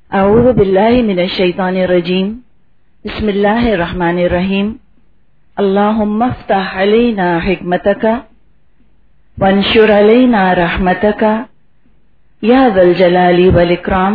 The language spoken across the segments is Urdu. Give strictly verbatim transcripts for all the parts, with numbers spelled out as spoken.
اعوذ باللہ من الشیطان الرجیم بسم اللہ الرحمن الرحیم اللہم افتح علینا حکمتک وانشر علینا رحمتک یا ذا الجلال والاکرام۔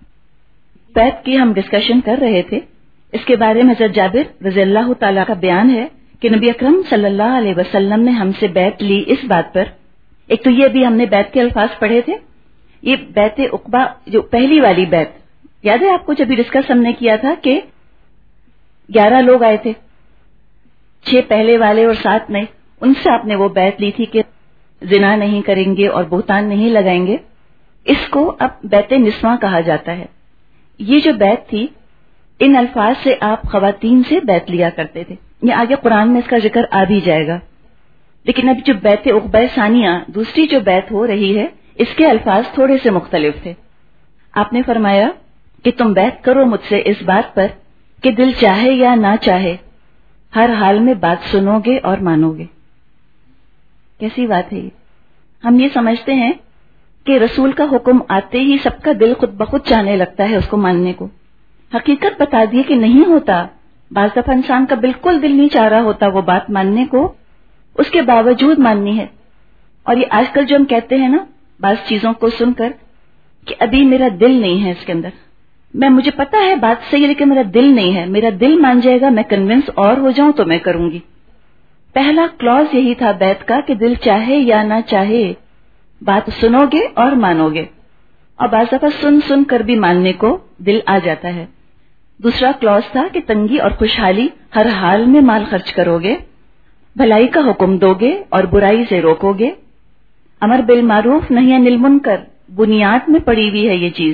بیت کی ہم ڈسکشن کر رہے تھے، اس کے بارے میں حضرت جابر رضی اللہ تعالیٰ کا بیان ہے کہ نبی اکرم صلی اللہ علیہ وسلم نے ہم سے بیت لی اس بات پر۔ ایک تو یہ بھی ہم نے بیت کے الفاظ پڑھے تھے، یہ بیت عقبہ جو پہلی والی بیت یاد ہے آپ کو، جب ڈسکس ہم نے کیا تھا کہ گیارہ لوگ آئے تھے، چھ پہلے والے اور سات نئے، ان سے آپ نے وہ بیت لی تھی کہ زنا نہیں کریں گے اور بہتان نہیں لگائیں گے۔ اس کو اب بیت نسواں کہا جاتا ہے۔ یہ جو بیت تھی، ان الفاظ سے آپ خواتین سے بیت لیا کرتے تھے، یہ آگے قرآن میں اس کا ذکر آ بھی جائے گا۔ لیکن اب جو بیت عقبہ ثانیہ دوسری جو بیت ہو رہی ہے، اس کے الفاظ تھوڑے سے مختلف تھے۔ آپ نے فرمایا کہ تم بیت کرو مجھ سے اس بات پر کہ دل چاہے یا نہ چاہے ہر حال میں بات سنو گے اور مانو گے۔ کیسی بات ہے یہ؟ ہم یہ سمجھتے ہیں کہ رسول کا حکم آتے ہی سب کا دل خود بخود چاہنے لگتا ہے اس کو ماننے کو۔ حقیقت بتا دیے کہ نہیں ہوتا، بعض دفعہ انسان کا بالکل دل نہیں چاہ رہا ہوتا وہ بات ماننے کو، اس کے باوجود ماننی ہے۔ اور یہ آج کل جو ہم کہتے ہیں نا بعض چیزوں کو سن کر کہ ابھی میرا دل نہیں ہے اس کے اندر، میں مجھے پتا ہے بات صحیح ہے لیکن میرا دل نہیں ہے، میرا دل مان جائے گا، میں کنونس اور ہو جاؤں تو میں کروں گی۔ پہلا کلوز یہی تھا بیت کا کہ دل چاہے یا نہ چاہے بات سنو گے اور مانو گے، اور بعض دفعہ سن سن کر بھی ماننے کو دل آ جاتا ہے۔ دوسرا کلوز تھا کہ تنگی اور خوشحالی ہر حال میں مال خرچ کرو گے، بھلائی کا حکم دو گے اور برائی سے روکو گے، امر بالمعروف نہی عن المنکر، بنیاد میں پڑی ہوئی ہے یہ چیز۔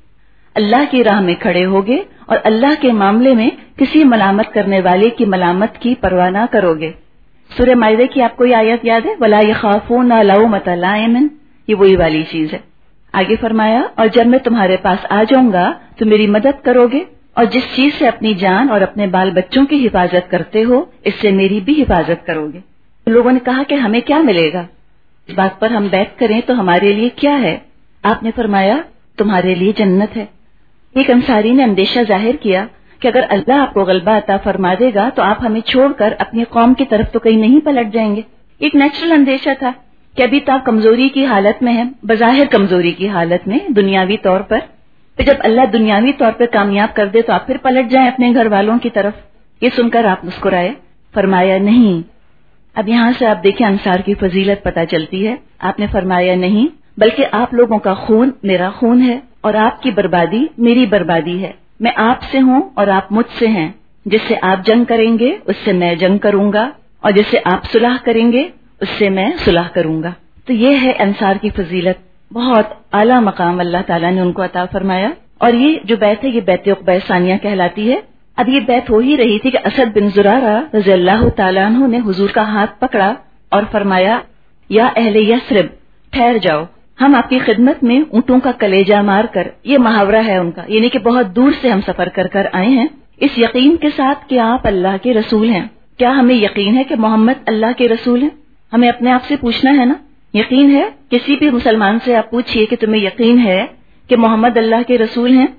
اللہ کی راہ میں کھڑے ہوگے اور اللہ کے معاملے میں کسی ملامت کرنے والے کی ملامت کی پرواہ نہ کرو گے۔ سورہ مائدہ کی آپ کو یہ آیت یاد ہے، وَلَا يَخَافُونَ لَوْمَةَ لَائِمٍ، یہ وہی والی چیز ہے۔ آگے فرمایا اور جب میں تمہارے پاس آ جاؤں گا تو میری مدد کرو گے، اور جس چیز سے اپنی جان اور اپنے بال بچوں کی حفاظت کرتے ہو اس سے میری بھی حفاظت کرو گے۔ لوگوں نے کہا کہ ہمیں کیا ملے گا اس بات پر ہم بیت کریں تو ہمارے لیے کیا ہے؟ آپ نے فرمایا تمہارے لیے جنت ہے۔ ایک انصاری نے اندیشہ ظاہر کیا کہ اگر اللہ آپ کو غلبہ عطا فرما دے گا تو آپ ہمیں چھوڑ کر اپنی قوم کی طرف تو کہیں نہیں پلٹ جائیں گے۔ ایک نیچرل اندیشہ تھا کہ ابھی تو آپ کمزوری کی حالت میں ہیں، بظاہر کمزوری کی حالت میں دنیاوی طور پر، پھر جب اللہ دنیاوی طور پر کامیاب کر دے تو آپ پھر پلٹ جائیں اپنے گھر والوں کی طرف۔ یہ سن کر آپ مسکرائے، فرمایا نہیں۔ اب یہاں سے آپ دیکھیں انصار کی فضیلت پتہ چلتی ہے۔ آپ نے فرمایا نہیں، بلکہ آپ لوگوں کا خون میرا خون ہے اور آپ کی بربادی میری بربادی ہے۔ میں آپ سے ہوں اور آپ مجھ سے ہیں، جس سے آپ جنگ کریں گے اس سے میں جنگ کروں گا، اور جس سے آپ صلح کریں گے اس سے میں صلح کروں گا۔ تو یہ ہے انصار کی فضیلت، بہت اعلیٰ مقام اللہ تعالیٰ نے ان کو عطا فرمایا۔ اور یہ جو بیت ہے یہ بیت عقبہ ثانیہ کہلاتی ہے۔ اب یہ بیت ہو ہی رہی تھی کہ اسد بن زرارہ رضی اللہ تعالیٰ عنہ نے حضور کا ہاتھ پکڑا اور فرمایا یا اہل یثرب ٹھہر جاؤ، ہم آپ کی خدمت میں اونٹوں کا کلیجہ مار کر، یہ محاورہ ہے ان کا، یعنی کہ بہت دور سے ہم سفر کر کر آئے ہیں اس یقین کے ساتھ کہ آپ اللہ کے رسول ہیں۔ کیا ہمیں یقین ہے کہ محمد اللہ کے رسول ہیں؟ ہمیں اپنے آپ سے پوچھنا ہے نا، یقین ہے؟ کسی بھی مسلمان سے آپ پوچھئے کہ تمہیں یقین ہے کہ محمد اللہ کے رسول ہیں،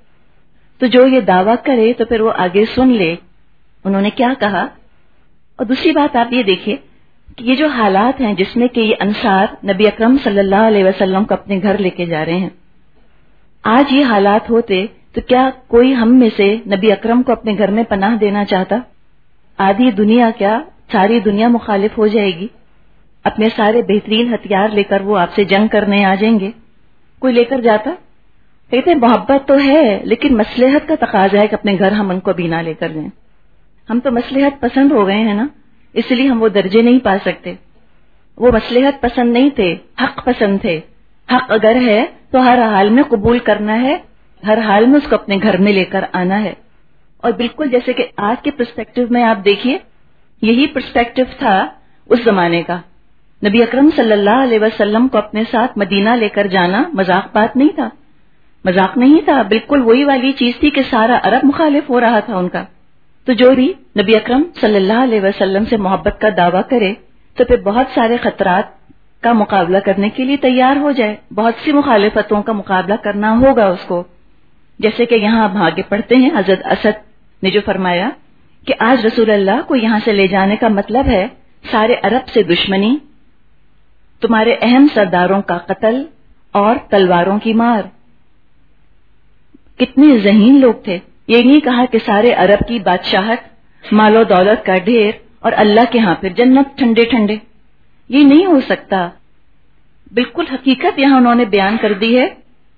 تو جو یہ دعویٰ کرے تو پھر وہ آگے سن لے انہوں نے کیا کہا۔ اور دوسری بات آپ یہ دیکھیے کہ یہ جو حالات ہیں جس میں کہ یہ انصار نبی اکرم صلی اللہ علیہ وسلم کو اپنے گھر لے کے جا رہے ہیں، آج یہ حالات ہوتے تو کیا کوئی ہم میں سے نبی اکرم کو اپنے گھر میں پناہ دینا چاہتا؟ آدھی دنیا کیا ساری دنیا مخالف ہو جائے گی، اپنے سارے بہترین ہتھیار لے کر وہ آپ سے جنگ کرنے آ جائیں گے۔ کوئی لے کر جاتا؟ کہتے ہیں محبت تو ہے لیکن مصلحت کا تقاضا ہے کہ اپنے گھر ہم ان کو بھی نہ لے کر جائیں۔ ہم تو مصلحت پسند ہو گئے ہیں نا، اس لیے ہم وہ درجے نہیں پا سکتے۔ وہ مصلحت پسند نہیں تھے، حق پسند تھے۔ حق اگر ہے تو ہر حال میں قبول کرنا ہے، ہر حال میں اس کو اپنے گھر میں لے کر آنا ہے۔ اور بالکل جیسے کہ آج کے پرسپیکٹو میں آپ دیکھیے، یہی پرسپیکٹو تھا اس زمانے کا۔ نبی اکرم صلی اللہ علیہ وسلم کو اپنے ساتھ مدینہ لے کر جانا مذاق بات نہیں تھا، مذاق نہیں تھا، بالکل وہی والی چیز تھی کہ سارا عرب مخالف ہو رہا تھا ان کا۔ تو جو بھی نبی اکرم صلی اللہ علیہ وسلم سے محبت کا دعویٰ کرے تو پھر بہت سارے خطرات کا مقابلہ کرنے کے لیے تیار ہو جائے، بہت سی مخالفتوں کا مقابلہ کرنا ہوگا اس کو۔ جیسے کہ یہاں اب آگے پڑھتے ہیں، حضرت اسد نے جو فرمایا کہ آج رسول اللہ کو یہاں سے لے جانے کا مطلب ہے سارے عرب سے دشمنی، تمہارے اہم سرداروں کا قتل اور تلواروں کی مار۔ کتنے ذہین لوگ تھے، یہ نہیں کہا کہ سارے عرب کی بادشاہت، مال و دولت کا ڈھیر اور اللہ کے ہاں پھر جنت ٹھنڈے ٹھنڈے، یہ نہیں ہو سکتا۔ بالکل حقیقت یہاں انہوں نے بیان کر دی ہے۔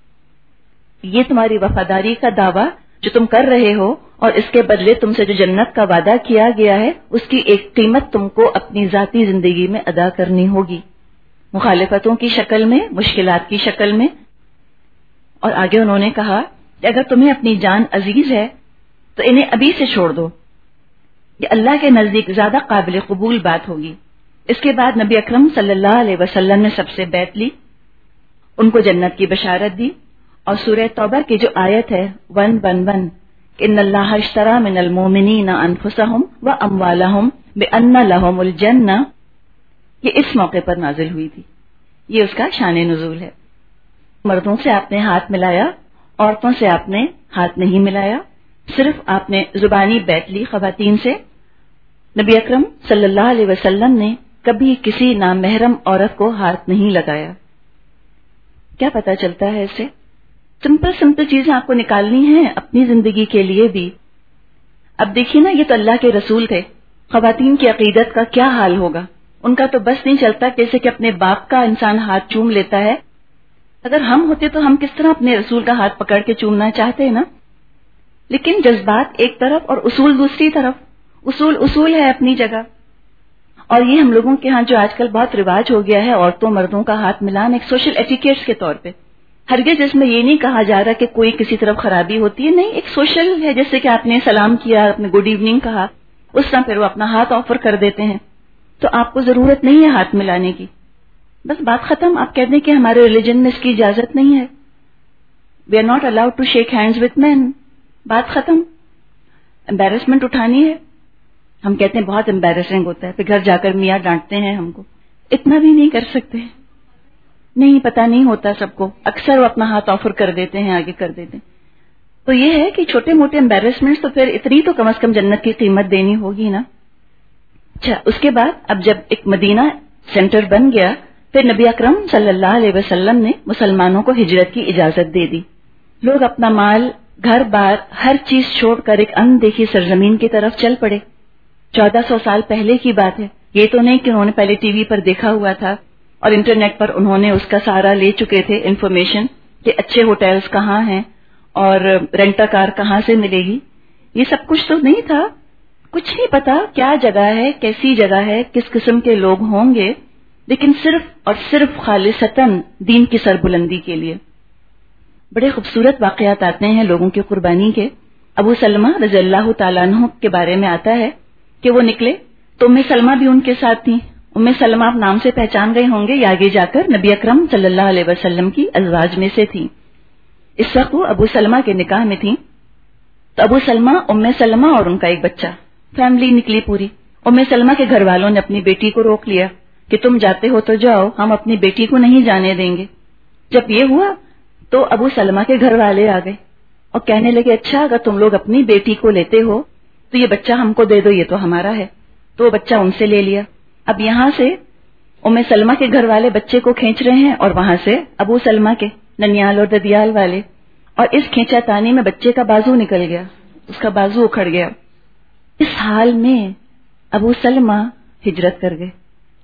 یہ تمہاری وفاداری کا دعویٰ جو تم کر رہے ہو اور اس کے بدلے تم سے جو جنت کا وعدہ کیا گیا ہے، اس کی ایک قیمت تم کو اپنی ذاتی زندگی میں ادا کرنی ہوگی، مخالفتوں کی شکل میں، مشکلات کی شکل میں۔ اور آگے انہوں نے کہا کہ اگر تمہیں اپنی جان عزیز ہے تو انہیں ابھی سے چھوڑ دو، یہ اللہ کے نزدیک زیادہ قابل قبول بات ہوگی۔ اس کے بعد نبی اکرم صلی اللہ علیہ وسلم نے سب سے بیعت لی، ان کو جنت کی بشارت دی، اور سورہ توبہ کی جو آیت ہے ون ون ون ان اللہ اشتری من المؤمنین انفسهم واموالهم بان لهم الجنہ، یہ اس موقع پر نازل ہوئی تھی، یہ اس کا شان نزول ہے۔ مردوں سے آپ نے ہاتھ ملایا، عورتوں سے آپ نے ہاتھ نہیں ملایا، صرف آپ نے زبانی بیعت لی خواتین سے۔ نبی اکرم صلی اللہ علیہ وسلم نے کبھی کسی نامحرم عورت کو ہاتھ نہیں لگایا۔ کیا پتہ چلتا ہے اس سے؟ سمپل سمپل چیزیں آپ کو نکالنی ہیں اپنی زندگی کے لیے بھی۔ اب دیکھیے نا، یہ تو اللہ کے رسول تھے، خواتین کی عقیدت کا کیا حال ہوگا؟ ان کا تو بس نہیں چلتا جیسے کہ اپنے باپ کا انسان ہاتھ چوم لیتا ہے۔ اگر ہم ہوتے تو ہم کس طرح اپنے رسول کا ہاتھ پکڑ کے چومنا چاہتے نا؟ لیکن جذبات ایک طرف اور اصول دوسری طرف۔ اصول اصول ہے اپنی جگہ، اور یہ ہم لوگوں کے ہاں جو آج کل بہت رواج ہو گیا ہے عورتوں مردوں کا ہاتھ ملانا ایک سوشل ایٹیکیٹس کے طور پہ، ہرگز اس میں یہ نہیں کہا جا رہا کہ کوئی کسی طرف خرابی ہوتی ہے، نہیں، ایک سوشل ہے، جیسے کہ آپ نے سلام کیا، آپ نے گڈ ایوننگ کہا، اس طرح پھر وہ اپنا ہاتھ آفر کر دیتے ہیں، تو آپ کو ضرورت نہیں ہے ہاتھ ملانے کی، بس بات ختم۔ آپ کہتے ہیں کہ ہمارے ریلیجن میں اس کی اجازت نہیں ہے، we are not allowed to shake hands with men, بات ختم۔ امبیرسمنٹ اٹھانی ہے، ہم کہتے ہیں بہت امبیرسنگ ہوتا ہے، پھر گھر جا کر میاں ڈانٹتے ہیں ہم کو، اتنا بھی نہیں کر سکتے، نہیں، پتہ نہیں ہوتا سب کو، اکثر وہ اپنا ہاتھ آفر کر دیتے ہیں، آگے کر دیتے ہیں۔ تو یہ ہے کہ چھوٹے موٹے امبیرسمنٹس تو پھر اتنی تو کم از کم جنت کی قیمت دینی ہوگی نا۔ اچھا، اس کے بعد اب جب ایک مدینہ سینٹر بن گیا، پھر نبی اکرم صلی اللہ علیہ وسلم نے مسلمانوں کو ہجرت کی اجازت دے دی۔ لوگ اپنا مال، گھر بار، ہر چیز چھوڑ کر ایک اندیکھی سرزمین کی طرف چل پڑے۔ چودہ سو سال پہلے کی بات ہے، یہ تو نہیں کہ انہوں نے پہلے ٹی وی پر دیکھا ہوا تھا اور انٹرنیٹ پر انہوں نے اس کا سارا لے چکے تھے انفارمیشن کہ اچھے ہوٹلز کہاں ہیں اور رینٹا کار کہاں سے ملے گی، یہ سب کچھ تو نہیں تھا، کچھ نہیں پتا کیا جگہ ہے، کیسی جگہ ہے، کس قسم کے لوگ ہوں گے، لیکن صرف اور صرف خالصتاً دین کی سربلندی کے لیے۔ بڑے خوبصورت واقعات آتے ہیں لوگوں کی قربانی کے۔ ابو سلمہ رضی اللہ تعالیٰ عنہ کے بارے میں آتا ہے کہ وہ نکلے تو ام سلمہ بھی ان کے ساتھ تھیں۔ ام سلمہ آپ نام سے پہچان گئے ہوں گے، یہ آگے جا کر نبی اکرم صلی اللہ علیہ وسلم کی ازواج میں سے تھیں۔ اس وقت وہ ابو سلمہ کے نکاح میں تھیں، تو ابو سلمہ، ام سلمہ اور ان کا ایک بچہ، فیملی نکلی پوری۔ ام سلمہ کے گھر والوں نے اپنی بیٹی کو روک لیا کہ تم جاتے ہو تو جاؤ، ہم اپنی بیٹی کو نہیں جانے دیں گے۔ جب یہ ہوا تو ابو سلمہ کے گھر والے آ گئے اور کہنے لگے اچھا اگر تم لوگ اپنی بیٹی کو لیتے ہو تو یہ بچہ ہم کو دے دو، یہ تو ہمارا ہے۔ تو وہ بچہ ان سے لے لیا۔ اب یہاں سے ام سلمہ کے گھر والے بچے کو کھینچ رہے ہیں اور وہاں سے ابو سلمہ کے ننیال اور ددیال والے، اور اس کھینچا تانی میں بچے کا بازو نکل گیا، اس کا بازو اکھڑ گیا۔ اس حال میں ابو سلمہ ہجرت کر گئے۔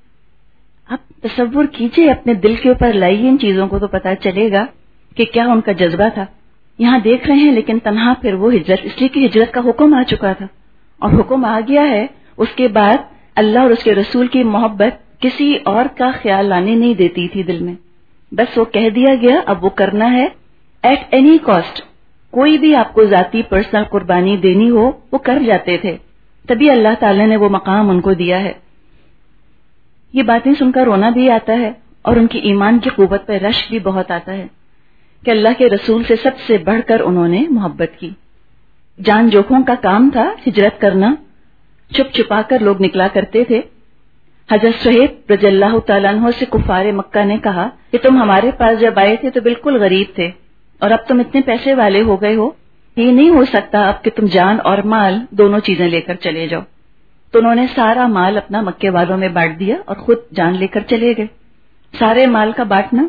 اب تصور کیجئے، اپنے دل کے اوپر لائیے ان چیزوں کو تو پتا چلے گا کہ کیا ان کا جذبہ تھا۔ یہاں دیکھ رہے ہیں لیکن تنہا پھر وہ ہجرت، اس لیے کہ ہجرت کا حکم آ چکا تھا، اور حکم آ گیا ہے، اس کے بعد اللہ اور اس کے رسول کی محبت کسی اور کا خیال لانے نہیں دیتی تھی دل میں، بس وہ کہہ دیا گیا اب وہ کرنا ہے ایٹ اینی کاسٹ، کوئی بھی آپ کو ذاتی پرسنل قربانی دینی ہو وہ کر جاتے تھے، تبھی اللہ تعالی نے وہ مقام ان کو دیا ہے۔ یہ باتیں سن کر رونا بھی آتا ہے اور ان کی ایمان کی قوت پہ رشک بھی بہت آتا ہے کہ اللہ کے رسول سے سب سے بڑھ کر انہوں نے محبت کی۔ جان جوکھوں کا کام تھا ہجرت کرنا، چھپ چھپا کر لوگ نکلا کرتے تھے۔ حضرت صہیب رضی اللہ تعالیٰ عنہ سے کفار مکہ نے کہا کہ تم ہمارے پاس جب آئے تھے تو بالکل غریب تھے، اور اب تم اتنے پیسے والے ہو گئے ہو، یہ نہیں ہو سکتا اب کہ تم جان اور مال دونوں چیزیں لے کر چلے جاؤ۔ تو انہوں نے سارا مال اپنا مکے والوں میں بانٹ دیا اور خود جان لے کر چلے گئے۔ سارے مال کا بانٹنا،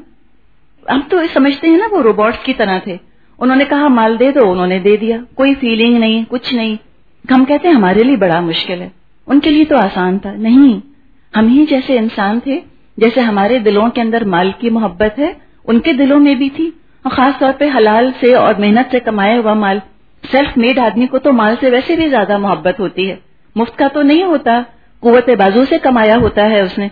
ہم تو سمجھتے ہیں نا وہ روبوٹس کی طرح تھے، انہوں نے کہا مال دے دو، انہوں نے دے دیا، کوئی فیلنگ نہیں، کچھ نہیں۔ ہم کہتے ہیں ہمارے لیے بڑا مشکل ہے، ان کے لیے تو آسان تھا۔ نہیں، ہم ہی جیسے انسان تھے، جیسے ہمارے دلوں کے اندر مال کی محبت ہے ان کے دلوں میں بھی تھی، اور خاص طور پہ حلال سے اور محنت سے کمایا ہوا مال۔ سیلف میڈ آدمی کو تو مال سے ویسے بھی زیادہ محبت ہوتی ہے، مفت کا تو نہیں ہوتا، قوت بازو سے کمایا ہوتا ہے اس نے۔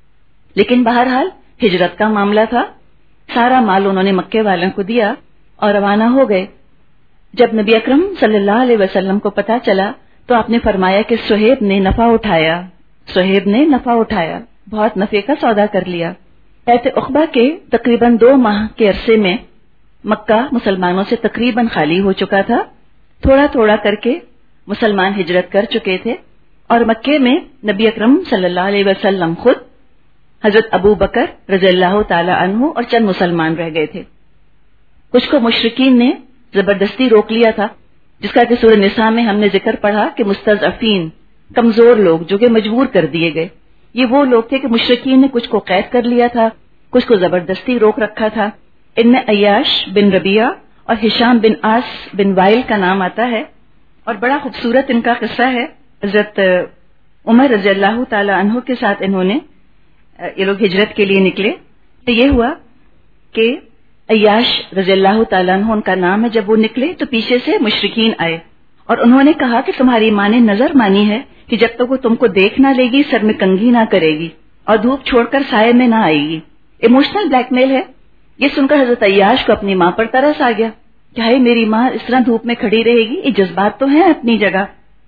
لیکن بہرحال ہجرت کا معاملہ تھا، سارا مال انہوں نے مکے والوں کو دیا اور روانہ ہو گئے۔ جب نبی اکرم صلی اللہ علیہ وسلم کو پتا چلا تو آپ نے فرمایا کہ صہیب نے نفع اٹھایا، صہیب نے نفع اٹھایا، بہت نفع کا سودا کر لیا۔ بیعت عقبہ کے تقریباً دو ماہ کے عرصے میں مکہ مسلمانوں سے تقریباً خالی ہو چکا تھا، تھوڑا تھوڑا کر کے مسلمان ہجرت کر چکے تھے، اور مکے میں نبی اکرم صلی اللہ علیہ وسلم خود، حضرت ابو بکر رضی اللہ تعالی عنہ اور چند مسلمان رہ گئے تھے۔ کچھ کو مشرکین نے زبردستی روک لیا تھا، جس کا کہ سورہ نساء میں ہم نے ذکر پڑھا کہ مستضعفین، کمزور لوگ جو کہ مجبور کر دیے گئے، یہ وہ لوگ تھے کہ مشرکین نے کچھ کو قید کر لیا تھا، کچھ کو زبردستی روک رکھا تھا۔ ان میں عیاش بن ربیعہ اور ہشام بن آس بن وائل کا نام آتا ہے، اور بڑا خوبصورت ان کا قصہ ہے۔ حضرت عمر رضی اللہ تعالی عنہ کے ساتھ انہوں نے یہ لوگ ہجرت کے لیے نکلے، تو یہ ہوا کہ عیاش رضی اللہ تعالیٰ عنہ ان کا نام ہے، جب وہ نکلے تو پیچھے سے مشرکین آئے اور انہوں نے کہا کہ تمہاری ماں نے نظر مانی ہے کہ جب تک وہ تم کو دیکھ نہ لے گی سر میں کنگھی نہ کرے گی اور دھوپ چھوڑ کر سائے میں نہ آئے گی۔ ایموشنل بلیک میل ہے۔ یہ سن کر حضرت عیاش کو اپنی ماں پر ترس آ گیا کہ ہائے میری ماں اس طرح دھوپ میں کھڑی رہے گی، یہ جذبات تو ہیں اپنی جگہ۔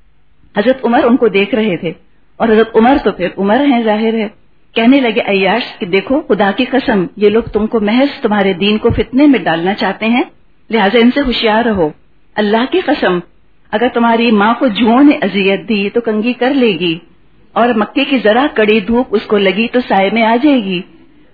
حضرت عمر ان کو دیکھ رہے تھے، اور حضرت عمر تو پھر عمر ہیں، ظاہر ہے۔ کہنے لگے عیاش کہ دیکھو خدا کی قسم یہ لوگ تم کو محض تمہارے دین کو فتنے میں ڈالنا چاہتے ہیں، لہٰذا ان سے ہوشیار رہو۔ اللہ کی قسم اگر تمہاری ماں کو جوؤں نے اذیت دی تو کنگھی کر لے گی، اور مکے کی ذرا کڑی دھوپ اس کو لگی تو سائے میں آ جائے گی۔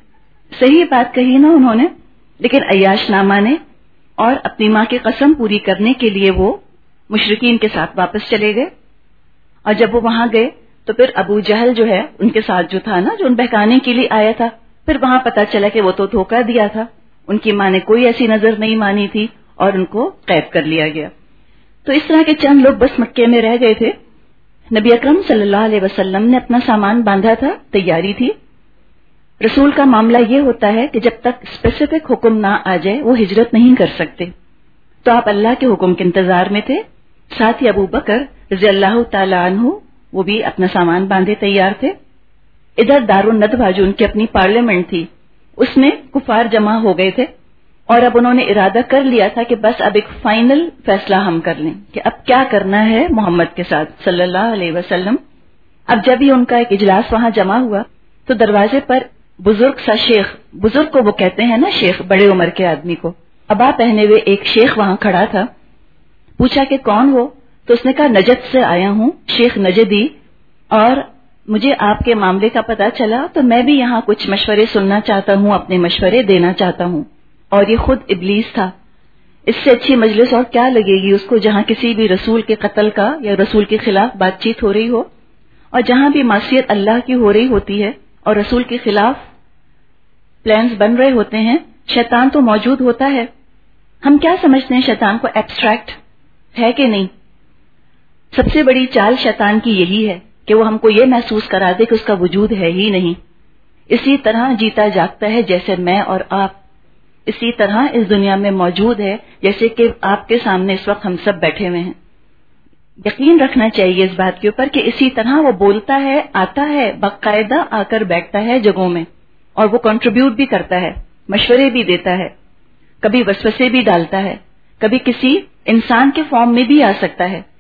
صحیح بات کہی نا انہوں نے، لیکن عیاش نہ مانے اور اپنی ماں کی قسم پوری کرنے کے لیے وہ مشرکین کے ساتھ واپس چلے گئے۔ اور جب وہ وہاں گئے تو پھر ابو جہل جو ہے ان کے ساتھ جو تھا نا، جو ان بہکانے کے لیے آیا تھا، پھر وہاں پتا چلا کہ وہ تو دھوکہ دیا تھا، ان کی ماں نے کوئی ایسی نظر نہیں مانی تھی اور ان کو قید کر لیا گیا۔ تو اس طرح کے چند لوگ بس مکے میں رہ گئے تھے۔ نبی اکرم صلی اللہ علیہ وسلم نے اپنا سامان باندھا تھا، تیاری تھی۔ رسول کا معاملہ یہ ہوتا ہے کہ جب تک اسپیسیفک حکم نہ آ جائے وہ ہجرت نہیں کر سکتے، تو آپ اللہ کے حکم کے انتظار میں تھے۔ ساتھ ہی ابو بکر رضی اللہ تعالی عنہ وہ بھی اپنا سامان باندھے تیار تھے۔ ادھر دارالندوہ جو ان کی اپنی پارلیمنٹ تھی اس میں کفار جمع ہو گئے تھے، اور اب انہوں نے ارادہ کر لیا تھا کہ بس اب ایک فائنل فیصلہ ہم کر لیں کہ اب کیا کرنا ہے محمد کے ساتھ صلی اللہ علیہ وسلم۔ اب جب ہی ان کا ایک اجلاس وہاں جمع ہوا تو دروازے پر بزرگ سا شیخ، بزرگ کو وہ کہتے ہیں نا شیخ، بڑے عمر کے آدمی کو، ابا پہنے ہوئے ایک شیخ وہاں کھڑا تھا۔ پوچھا کہ کون ہو؟ تو اس نے کہا نجد سے آیا ہوں، شیخ نجدی، اور مجھے آپ کے معاملے کا پتا چلا تو میں بھی یہاں کچھ مشورے سننا چاہتا ہوں، اپنے مشورے دینا چاہتا ہوں۔ اور یہ خود ابلیس تھا۔ اس سے اچھی مجلس اور کیا لگے گی اس کو جہاں کسی بھی رسول کے قتل کا یا رسول کے خلاف بات چیت ہو رہی ہو، اور جہاں بھی معصیت اللہ کی ہو رہی ہوتی ہے اور رسول کے خلاف پلانز بن رہے ہوتے ہیں، شیطان تو موجود ہوتا ہے۔ ہم کیا سمجھتے ہیں شیطان کو؟ ایبسٹریکٹ ہے کہ نہیں؟ سب سے بڑی چال شیطان کی یہی ہے کہ وہ ہم کو یہ محسوس کرا دے کہ اس کا وجود ہے ہی نہیں۔ اسی طرح جیتا جاگتا ہے جیسے میں اور آپ، اسی طرح اس دنیا میں موجود ہے جیسے کہ آپ کے سامنے اس وقت ہم سب بیٹھے ہوئے ہیں۔ یقین رکھنا چاہیے اس بات کے اوپر کہ اسی طرح وہ بولتا ہے، آتا ہے، باقاعدہ آ کر بیٹھتا ہے جگہوں میں، اور وہ کنٹریبیوٹ بھی کرتا ہے، مشورے بھی دیتا ہے، کبھی وسوسے بھی ڈالتا ہے، کبھی کسی انسان کے فارم میں بھی آ سکتا ہے،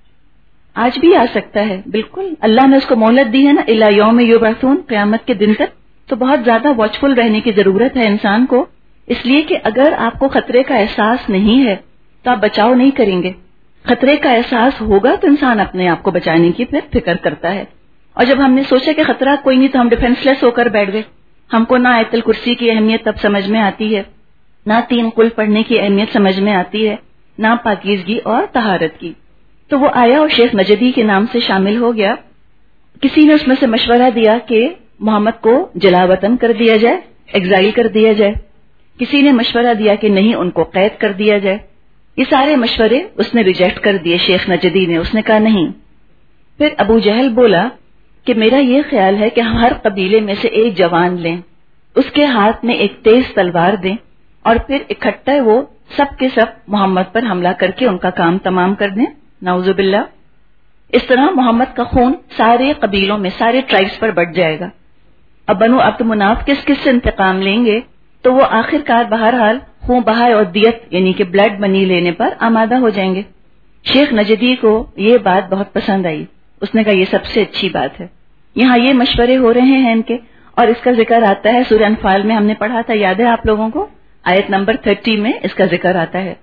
آج بھی آ سکتا ہے۔ بالکل اللہ نے اس کو مہلت دی ہے نا، الی یوم یبعثون، قیامت کے دن تک، تو بہت زیادہ واچفل رہنے کی ضرورت ہے انسان کو، اس لیے کہ اگر آپ کو خطرے کا احساس نہیں ہے تو آپ بچاؤ نہیں کریں گے۔ خطرے کا احساس ہوگا تو انسان اپنے آپ کو بچانے کی پھر فکر کرتا ہے، اور جب ہم نے سوچا کہ خطرہ کوئی نہیں تو ہم ڈیفینس لیس ہو کر بیٹھ گئے۔ ہم کو نہ آیت الکرسی کی اہمیت تب سمجھ میں آتی ہے نہ تین قل پڑھنے کی اہمیت سمجھ میں آتی ہے، نہ پاکیزگی اور طہارت کی. تو وہ آیا اور شیخ نجدی کے نام سے شامل ہو گیا. کسی نے اس میں سے مشورہ دیا کہ محمد کو جلا وطن کر دیا جائے، ایگزائل کر دیا جائے. کسی نے مشورہ دیا کہ نہیں، ان کو قید کر دیا جائے. یہ سارے مشورے اس نے ریجیکٹ کر دیے شیخ نجدی نے. اس نے کہا نہیں. پھر ابو جہل بولا کہ میرا یہ خیال ہے کہ ہم ہر قبیلے میں سے ایک جوان لیں، اس کے ہاتھ میں ایک تیز تلوار دیں، اور پھر اکٹھا وہ سب کے سب محمد پر حملہ کر کے ان کا کام تمام کر دیں. نعوذ باللہ. اس طرح محمد کا خون سارے قبیلوں میں، سارے ٹرائبس پر بٹ جائے گا. اب بنو عبد مناف کس کس سے انتقام لیں گے؟ تو وہ آخر کار بہرحال خون بہائے اور دیت یعنی کہ بلڈ منی لینے پر آمادہ ہو جائیں گے. شیخ نجدی کو یہ بات بہت پسند آئی. اس نے کہا یہ سب سے اچھی بات ہے. یہاں یہ مشورے ہو رہے ہیں ان کے، اور اس کا ذکر آتا ہے سورہ انفال میں، ہم نے پڑھا تھا، یاد ہے آپ لوگوں کو؟ آیت نمبر تھرٹی میں اس کا ذکر آتا ہے.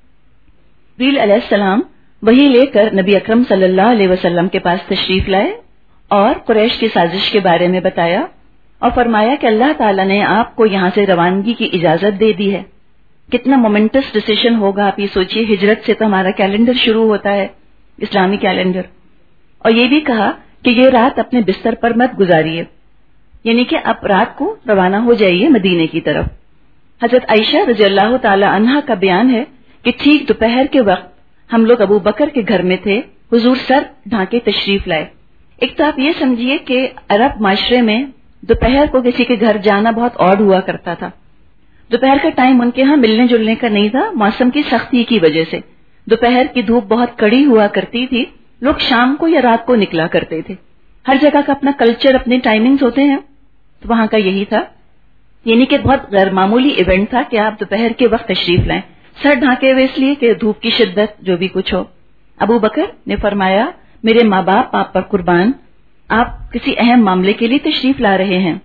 جبریل علیہ السلام وہی لے کر نبی اکرم صلی اللہ علیہ وسلم کے پاس تشریف لائے اور قریش کی سازش کے بارے میں بتایا اور فرمایا کہ اللہ تعالیٰ نے آپ کو یہاں سے روانگی کی اجازت دے دی ہے. کتنا مومنٹس ڈیسیشن ہوگا، آپ یہ سوچئے. ہجرت سے تو ہمارا کیلنڈر شروع ہوتا ہے، اسلامی کیلنڈر. اور یہ بھی کہا کہ یہ رات اپنے بستر پر مت گزاریے، یعنی کہ اب رات کو روانہ ہو جائیے مدینے کی طرف. حضرت عائشہ رضی اللہ تعالی عنہا کا بیان ہے کہ ٹھیک دوپہر کے وقت ہم لوگ ابو بکر کے گھر میں تھے، حضور سر ڈھانکے تشریف لائے. ایک تو آپ یہ سمجھیے کہ عرب معاشرے میں دوپہر کو کسی کے گھر جانا بہت آڈ ہوا کرتا تھا. دوپہر کا ٹائم ان کے ہاں ملنے جلنے کا نہیں تھا، موسم کی سختی کی وجہ سے. دوپہر کی دھوپ بہت کڑی ہوا کرتی تھی، لوگ شام کو یا رات کو نکلا کرتے تھے. ہر جگہ کا اپنا کلچر، اپنے ٹائمنگز ہوتے ہیں، تو وہاں کا یہی تھا. یعنی کہ بہت غیر معمولی ایونٹ تھا کہ آپ دوپہر کے وقت تشریف لائیں، سر ڈھانکے ہوئے، اس لیے کہ دھوپ کی شدت جو بھی کچھ ہو. ابو بکر نے فرمایا میرے ماں باپ آپ پر قربان، آپ کسی اہم معاملے کے لیے تشریف لا رہے ہیں،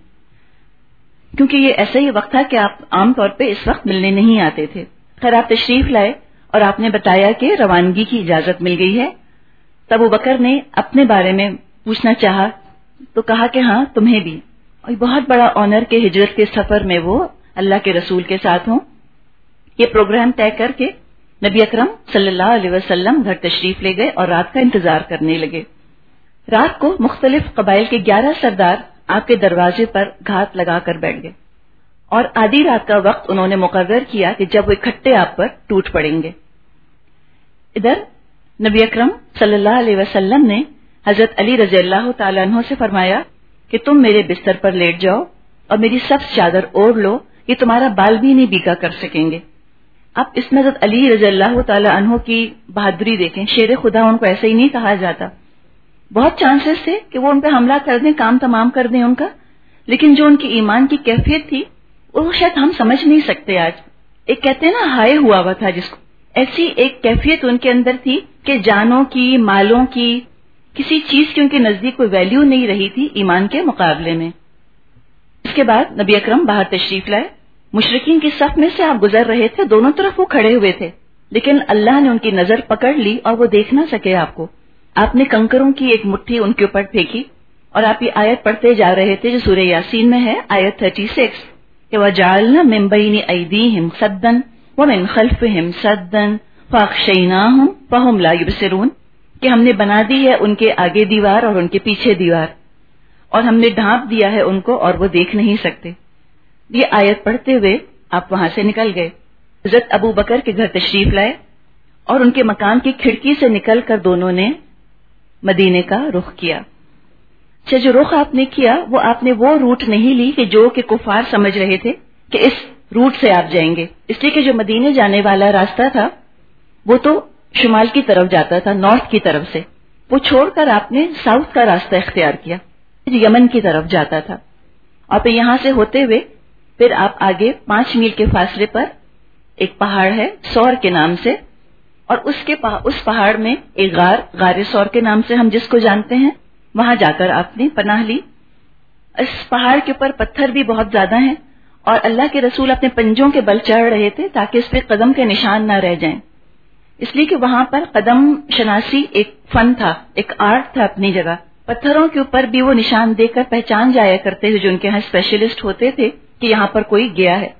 کیونکہ یہ ایسا ہی وقت تھا کہ آپ عام طور پہ اس وقت ملنے نہیں آتے تھے. خیر آپ تشریف لائے اور آپ نے بتایا کہ روانگی کی اجازت مل گئی ہے. تب ابو بکر نے اپنے بارے میں پوچھنا چاہا تو کہا کہ ہاں تمہیں بھی. اور بہت بڑا آنر کے ہجرت کے سفر میں وہ اللہ کے رسول کے ساتھ ہوں. یہ پروگرام طے کر کے نبی اکرم صلی اللہ علیہ وسلم گھر تشریف لے گئے اور رات کا انتظار کرنے لگے. رات کو مختلف قبائل کے گیارہ سردار آپ کے دروازے پر گھات لگا کر بیٹھ گئے اور آدھی رات کا وقت انہوں نے مقرر کیا کہ جب وہ اکٹھے آپ پر ٹوٹ پڑیں گے. ادھر نبی اکرم صلی اللہ علیہ وسلم نے حضرت علی رضی اللہ تعالیٰ عنہ سے فرمایا کہ تم میرے بستر پر لیٹ جاؤ اور میری سبز چادر اوڑھ لو، یہ تمہارا بال بھی نہیں بیکا کر سکیں گے. اب اس میں حضرت علی رضی اللہ تعالیٰ عنہ کی بہادری دیکھیں. شیر خدا ان کو ایسے ہی نہیں کہا جاتا. بہت چانسز تھے کہ وہ ان پہ حملہ کر دیں، کام تمام کر دیں ان کا، لیکن جو ان کی ایمان کی کیفیت تھی وہ شاید ہم سمجھ نہیں سکتے آج. ایک کہتے ہیں نا ہائے ہوا ہوا تھا جس کو، ایسی ایک کیفیت ان کے اندر تھی کہ جانوں کی، مالوں کی، کسی چیز کی ان کے نزدیک کوئی ویلیو نہیں رہی تھی ایمان کے مقابلے میں. اس کے بعد نبی اکرم باہر تشریف لائے. مشرکین کی صف میں سے آپ گزر رہے تھے، دونوں طرف وہ کھڑے ہوئے تھے، لیکن اللہ نے ان کی نظر پکڑ لی اور وہ دیکھ نہ سکے آپ کو. آپ نے کنکروں کی ایک مٹھی ان کے اوپر پھینکی اور آپ یہ آیت پڑھتے جا رہے تھے جو سورہ یاسین میں ہے، آیت تھرٹی سکس کہ وَجَعَلْنَا مِن بَيْنِ أَيْدِيهِمْ سَدًّا وَمِن خَلْفِهِمْ سَدًّا فَأَغْشَيْنَاهُمْ فَهُمْ لَا يُبْصِرُونَ کہ ہم نے بنا دی ہے ان کے آگے دیوار اور ان کے پیچھے دیوار، اور ہم نے ڈھانپ دیا ہے ان کو اور وہ دیکھ نہیں سکتے. یہ آیت پڑھتے ہوئے آپ وہاں سے نکل گئے. حضرت ابو بکر کے گھر تشریف لائے اور ان کے مکان کی کھڑکی سے نکل کر دونوں نے مدینے کا رخ کیا. اچھا جو رخ آپ نے کیا وہ آپ نے وہ روٹ نہیں لی کہ جو کہ کفار سمجھ رہے تھے کہ اس روٹ سے آپ جائیں گے، اس لیے کہ جو مدینے جانے والا راستہ تھا وہ تو شمال کی طرف جاتا تھا، نارتھ کی طرف سے. وہ چھوڑ کر آپ نے ساؤتھ کا راستہ اختیار کیا جو یمن کی طرف جاتا تھا. اور پھر یہاں سے ہوتے ہوئے پھر آپ آگے پانچ میل کے فاصلے پر ایک پہاڑ ہے سور کے نام سے، اور اس کے پا... اس پہاڑ میں ایک غار غار سور کے نام سے ہم جس کو جانتے ہیں، وہاں جا کر آپ نے پناہ لی. اس پہاڑ کے اوپر پتھر بھی بہت زیادہ ہیں اور اللہ کے رسول اپنے پنجوں کے بل چڑھ رہے تھے تاکہ اس پہ قدم کے نشان نہ رہ جائیں، اس لیے کہ وہاں پر قدم شناسی ایک فن تھا، ایک آرٹ تھا اپنی جگہ. پتھروں کے اوپر بھی وہ نشان دے کر پہچان جایا کرتے تھے جو ان کے یہاں اسپیشلسٹ ہوتے تھے کہ یہاں پر کوئی گیا ہے.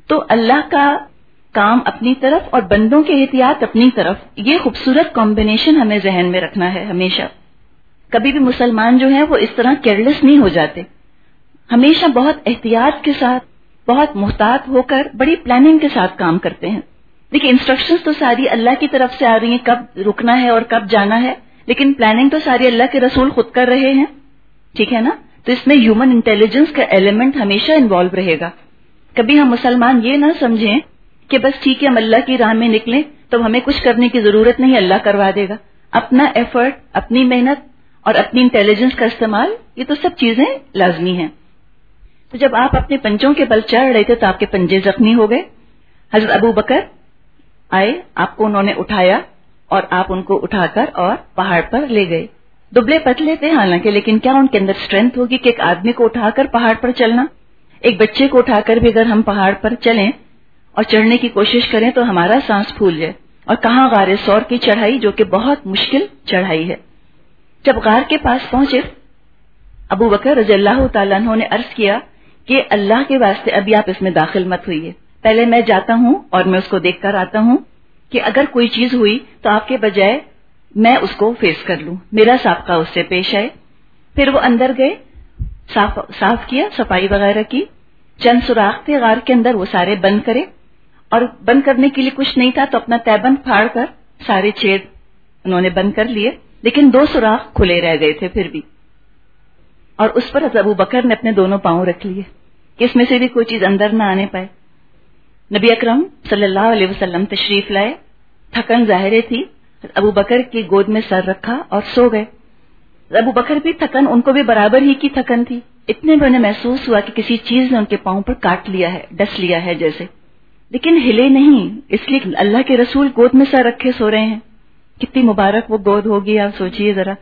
تو اللہ کا کام اپنی طرف اور بندوں کے احتیاط اپنی طرف، یہ خوبصورت کمبینیشن ہمیں ذہن میں رکھنا ہے ہمیشہ. کبھی بھی مسلمان جو ہیں وہ اس طرح کیئرلیس نہیں ہو جاتے، ہمیشہ بہت احتیاط کے ساتھ، بہت محتاط ہو کر بڑی پلاننگ کے ساتھ کام کرتے ہیں. دیکھیں انسٹرکشنز تو ساری اللہ کی طرف سے آ رہی ہیں کب رکنا ہے اور کب جانا ہے، لیکن پلاننگ تو ساری اللہ کے رسول خود کر رہے ہیں. ٹھیک ہے نا؟ تو اس میں ہیومن انٹیلیجنس کا ایلیمنٹ ہمیشہ انوالو رہے گا. کبھی ہم مسلمان یہ نہ سمجھیں کہ بس ٹھیک ہے ہم اللہ کی راہ میں نکلیں تو ہمیں کچھ کرنے کی ضرورت نہیں، اللہ کروا دے گا. اپنا ایفرٹ، اپنی محنت اور اپنی انٹیلیجنس کا استعمال، یہ تو سب چیزیں لازمی ہیں. تو جب آپ اپنے پنجوں کے بل چڑھ رہے تھے تو آپ کے پنجے زخمی ہو گئے. حضرت ابو بکر آئے، آپ کو انہوں نے اٹھایا اور آپ ان کو اٹھا کر اور پہاڑ پر لے گئے. دبلے پتلے تھے حالانکہ، لیکن کیا ان کے اندر اسٹرینتھ ہوگی کہ ایک آدمی کو اٹھا کر پہاڑ پر چلنا؟ ایک بچے کو اٹھا کر بھی اگر ہم پہاڑ پر چلیں اور چڑھنے کی کوشش کریں تو ہمارا سانس پھول جائے. اور کہاں غار ثور کی چڑھائی، جو کہ بہت مشکل چڑھائی ہے. جب غار کے پاس پہنچے، ابو بکر رضی اللہ تعالیٰ عنہ نے عرض کیا کہ اللہ کے واسطے ابھی آپ اس میں داخل مت ہوئیے، پہلے میں جاتا ہوں اور میں اس کو دیکھ کر آتا ہوں کہ اگر کوئی چیز ہوئی تو آپ کے بجائے میں اس کو فیس کر لوں، میرا سابقہ اس سے پیش آئے. پھر وہ اندر گئے، صاف صاف کیا، صفائی وغیرہ کی. چند سوراخ تھے غار کے اندر، وہ سارے بند کرے، اور بند کرنے کے لیے کچھ نہیں تھا تو اپنا تیبند پھاڑ کر سارے چھید انہوں نے بند کر لیے، لیکن دو سوراخ کھلے رہ گئے تھے پھر بھی. اور اس پر ابو بکر نے اپنے دونوں پاؤں رکھ لیے کہ اس میں سے بھی کوئی چیز اندر نہ آنے پائے. نبی اکرم صلی اللہ علیہ وسلم تشریف لائے، تھکن ظاہر تھی، ابو بکر کی گود میں سر رکھا اور سو گئے. ابو بکر بھی تھکن، ان کو بھی برابر ہی کی تھکن تھی. اتنے میں انہیں محسوس ہوا کہ کسی چیز نے ان کے پاؤں پر کاٹ لیا ہے، ڈس لیا ہے جیسے، لیکن ہلے نہیں، اس لیے اللہ کے رسول گود میں سر رکھے سو رہے ہیں. کتنی مبارک وہ گود ہوگی، آپ سوچئے ذرا.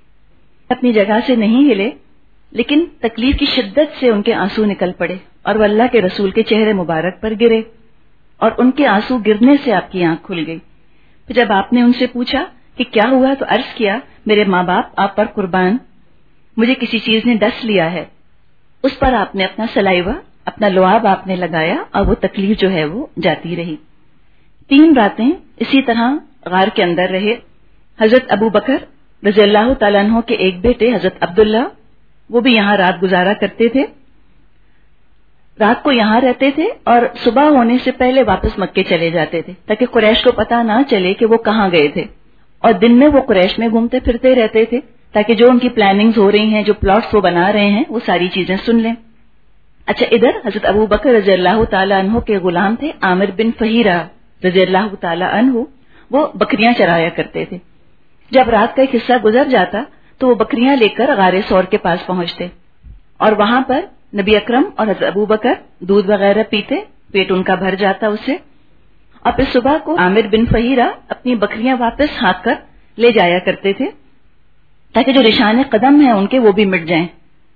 اپنی جگہ سے نہیں ہلے، لیکن تکلیف کی شدت سے ان کے آنسو نکل پڑے اور وہ اللہ کے رسول کے چہرے مبارک پر گرے، اور ان کے آنسو گرنے سے آپ کی آنکھ کھل گئی. پھر جب آپ نے ان سے پوچھا کہ کیا ہوا تو عرض کیا، میرے ماں باپ آپ پر قربان، مجھے کسی چیز نے ڈس لیا ہے. اس پر آپ نے اپنا سلائیوا، اپنا لعاب آپ نے لگایا اور وہ تکلیف جو ہے وہ جاتی رہی. تین راتیں اسی طرح غار کے اندر رہے. حضرت ابو بکر رضی اللہ تعالیٰ عنہ کے ایک بیٹے حضرت عبداللہ، وہ بھی یہاں رات گزارا کرتے تھے. رات کو یہاں رہتے تھے اور صبح ہونے سے پہلے واپس مکے چلے جاتے تھے تاکہ قریش کو پتہ نہ چلے کہ وہ کہاں گئے تھے. اور دن میں وہ قریش میں گھومتے پھرتے رہتے تھے تاکہ جو ان کی پلاننگز ہو رہی ہیں، جو پلاٹس وہ بنا رہے ہیں، وہ ساری چیزیں سن لیں. اچھا، ادھر حضرت ابو بکر رضی اللہ تعالیٰ عنہ کے غلام تھے عامر بن فہیرہ رضی اللہ تعالیٰ عنہ، وہ بکریاں چرایا کرتے تھے. جب رات کا ایک حصہ گزر جاتا تو وہ بکریاں لے کر غار ثور کے پاس پہنچتے اور وہاں پر نبی اکرم اور حضرت ابو بکر دودھ وغیرہ پیتے، پیٹ ان کا بھر جاتا اس سے. اور پھر صبح کو عامر بن فہیرہ اپنی بکریاں واپس ہانک کر لے جایا کرتے تھے تاکہ جو نشان قدم ہیں ان کے وہ بھی مٹ جائیں.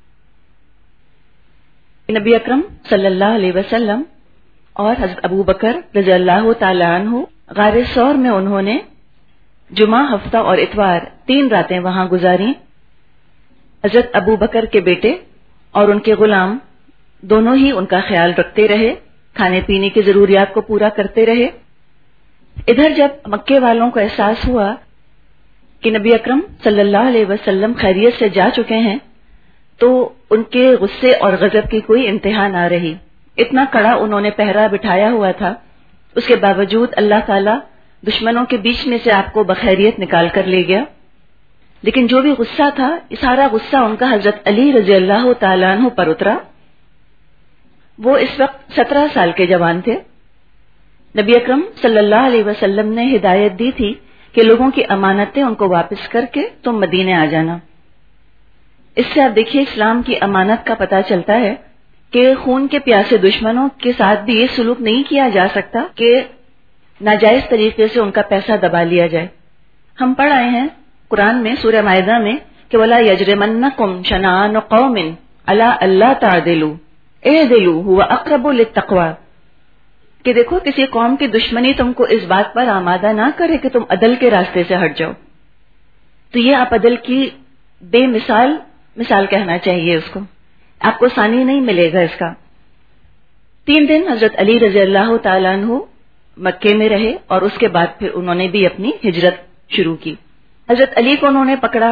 نبی اکرم صلی اللہ علیہ وسلم اور حضرت ابو بکر رضی اللہ تعالیٰ عنہ غار ثور میں انہوں نے جمعہ، ہفتہ اور اتوار تین راتیں وہاں گزاری. حضرت ابو بکر کے بیٹے اور ان کے غلام دونوں ہی ان کا خیال رکھتے رہے، کھانے پینے کی ضروریات کو پورا کرتے رہے. ادھر جب مکے والوں کو احساس ہوا کہ نبی اکرم صلی اللہ علیہ وسلم خیریت سے جا چکے ہیں تو ان کے غصے اور غضب کی کوئی انتہا نہ رہی. اتنا کڑا انہوں نے پہرا بٹھایا ہوا تھا، اس کے باوجود اللہ تعالیٰ دشمنوں کے بیچ میں سے آپ کو بخیریت نکال کر لے گیا. لیکن جو بھی غصہ تھا، سارا غصہ ان کا حضرت علی رضی اللہ تعالیٰ عنہ پر اترا. وہ اس وقت سترہ سال کے جوان تھے. نبی اکرم صلی اللہ علیہ وسلم نے ہدایت دی تھی کہ لوگوں کی امانتیں ان کو واپس کر کے تم مدینے آ جانا. اس سے آپ دیکھیے اسلام کی امانت کا پتہ چلتا ہے کہ خون کے پیاسے دشمنوں کے ساتھ بھی یہ سلوک نہیں کیا جا سکتا کہ ناجائز طریقے سے ان کا پیسہ دبا لیا جائے. ہم پڑھ آئے ہیں قرآن میں سورہ مائدہ میں کہ وَلَا يَجْرِمَنَّكُمْ شَنَآنُ قَوْمٍ عَلَىٰ أَلَّا تَعْدِلُوا اعْدِلُوا هُوَ أَقْرَبُ لِلتَّقْوَىٰ، کہ دیکھو کسی قوم کی دشمنی تم کو اس بات پر آمادہ نہ کرے کہ تم عدل کے راستے سے ہٹ جاؤ. تو یہ آپ عدل کی بے مثال مثال کہنا چاہیے اس کو، آپ کو ثانی نہیں ملے گا اس کا. تین دن حضرت علی رضی اللہ تعالیٰ عنہ مکے میں رہے اور اس کے بعد پھر انہوں نے بھی اپنی ہجرت شروع کی. حضرت علی کو انہوں نے پکڑا,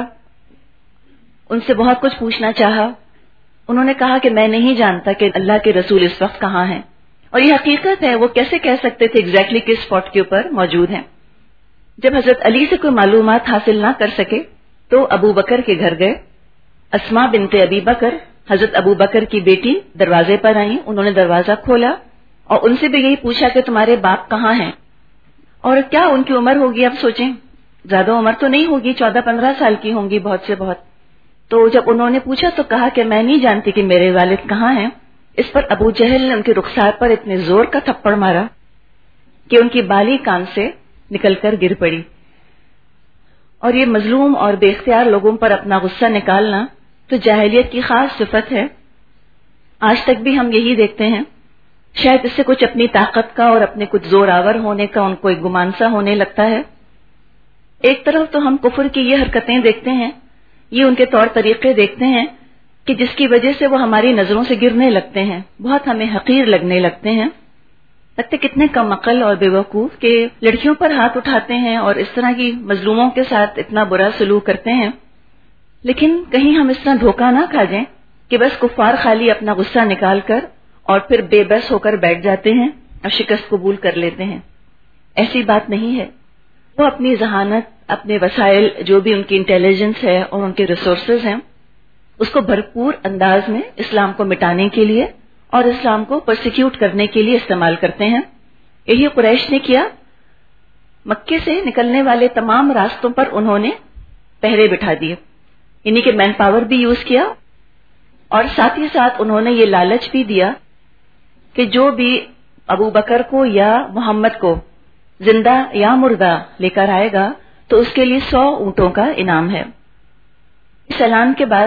ان سے بہت کچھ پوچھنا چاہا. انہوں نے کہا کہ میں نہیں جانتا کہ اللہ کے رسول اس وقت کہاں ہیں, اور یہ حقیقت ہے, وہ کیسے کہہ سکتے تھے ایگزیکٹلی کس اسپاٹ کے اوپر موجود ہیں. جب حضرت علی سے کوئی معلومات حاصل نہ کر سکے تو ابو بکر کے گھر گئے. اسما بنت ابی بکر حضرت ابو بکر کی بیٹی دروازے پر آئیں. انہوں نے دروازہ کھولا اور ان سے بھی یہی پوچھا کہ تمہارے باپ کہاں ہیں, اور کیا ان کی عمر ہوگی, اب سوچیں زیادہ عمر تو نہیں ہوگی, چودہ پندرہ سال کی ہوں گی بہت سے بہت. تو جب انہوں نے پوچھا تو کہا کہ میں نہیں جانتی کہ میرے والد کہاں ہیں. اس پر ابو جہل نے ان کے رخسار پر اتنے زور کا تھپڑ مارا کہ ان کی بالی کان سے نکل کر گر پڑی. اور یہ مظلوم اور بے اختیار لوگوں پر اپنا غصہ نکالنا تو جاہلیت کی خاص صفت ہے. آج تک بھی ہم یہی دیکھتے ہیں. شاید اس سے کچھ اپنی طاقت کا اور اپنے کچھ زور آور ہونے کا ان کو ایک گمان سا ہونے لگتا ہے. ایک طرف تو ہم کفر کی یہ حرکتیں دیکھتے ہیں, یہ ان کے طور طریقے دیکھتے ہیں کہ جس کی وجہ سے وہ ہماری نظروں سے گرنے لگتے ہیں, بہت ہمیں حقیر لگنے لگتے ہیں. لگتے کتنے کم عقل اور بے وقوف کہ لڑکیوں پر ہاتھ اٹھاتے ہیں اور اس طرح کی مظلوموں کے ساتھ اتنا برا سلوک کرتے ہیں. لیکن کہیں ہم اس طرح دھوکہ نہ کھا جائیں کہ بس کفار خالی اپنا غصہ نکال کر اور پھر بے بس ہو کر بیٹھ جاتے ہیں اور شکست قبول کر لیتے ہیں. ایسی بات نہیں ہے. وہ اپنی ذہانت, اپنے وسائل, جو بھی ان کی انٹیلیجنس ہے اور ان کے ریسورسز ہیں, اس کو بھرپور انداز میں اسلام کو مٹانے کے لیے اور اسلام کو پرسیکیوٹ کرنے کے لیے استعمال کرتے ہیں. یہی قریش نے کیا. مکے سے نکلنے والے تمام راستوں پر انہوں نے پہرے بٹھا دیے, یعنی کہ مین پاور بھی یوز کیا, اور ساتھ ہی ساتھ انہوں نے یہ لالچ بھی دیا کہ جو بھی ابو بکر کو یا محمد کو زندہ یا مردہ لے کر آئے گا تو اس کے لیے سو اونٹوں کا انعام ہے. اس اعلان کے بعد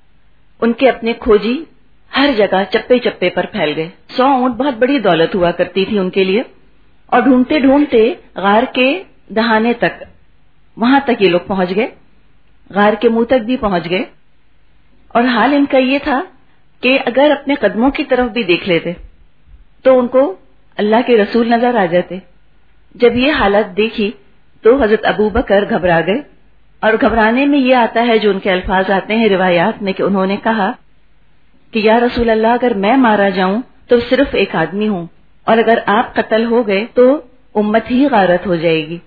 ان کے اپنے کھوجی ہر جگہ چپے چپے پر پھیل گئے. سو اونٹ بہت بڑی دولت ہوا کرتی تھی ان کے لیے, اور ڈھونڈتے ڈھونڈتے غار کے دہانے تک, وہاں تک یہ لوگ پہنچ گئے, غار کے منہ تک بھی پہنچ گئے. اور حال ان کا یہ تھا کہ اگر اپنے قدموں کی طرف بھی دیکھ لیتے تو ان کو اللہ کے رسول نظر آ جاتے. جب یہ حالت دیکھی تو حضرت ابو بکر گھبرا گئے, اور گھبرانے میں یہ آتا ہے جو ان کے الفاظ آتے ہیں روایات میں کہ انہوں نے کہا کہ یا رسول اللہ, اگر میں مارا جاؤں تو صرف ایک آدمی ہوں, اور اگر آپ قتل ہو گئے تو امت ہی غارت ہو جائے گی.